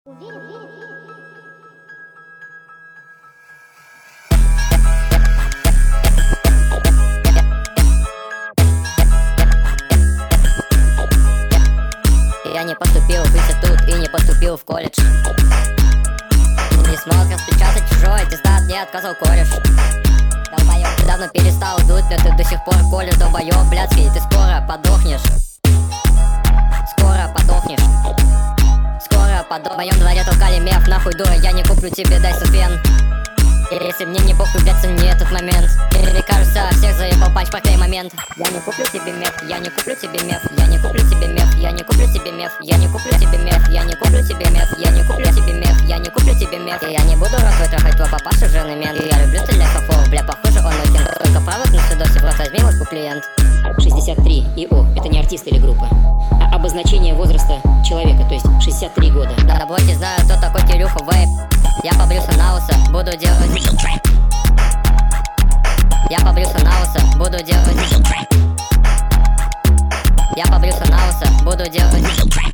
Я не поступил в институт и не поступил в колледж. Не смог распечатать чужой аттестат, не отказал кореш. Долбоёб, ты давно перестал дуть, но ты до сих пор колешь. Долбоёб, блядский, ты скоро подохнешь. Скоро подохнешь. Скоро подохнешь. В моем дворе толкали меф, нахуй дура, я не куплю тебе дайсофен. Если мне не похуй, блядь, не этот момент. Мне кажется, всех заебал панч, проклей момент. Я не куплю тебе меф, я не куплю тебе меф, я не куплю тебе меф, я не куплю тебе меф, я не куплю тебе меф, я не куплю тебе меф, я не куплю тебе меф, я не куплю тебе меф. И я не буду рот вытрахать твой папаша, жирный мент. И я люблю стрелять хохлов, бля, похоже он мой кент. Только правок на судосе, в рот возьми ложку, клиент. 63 ИО — это не артист или группа, а обозначение возраста человека, то есть 63 года. Да, на блоке знаю, кто такой Кирюха Вейп. Я по Брюсу Науса буду делать real trap. Я по Брюсу Науса буду делать real trap. Я по Брюсу Науса буду делать real trap.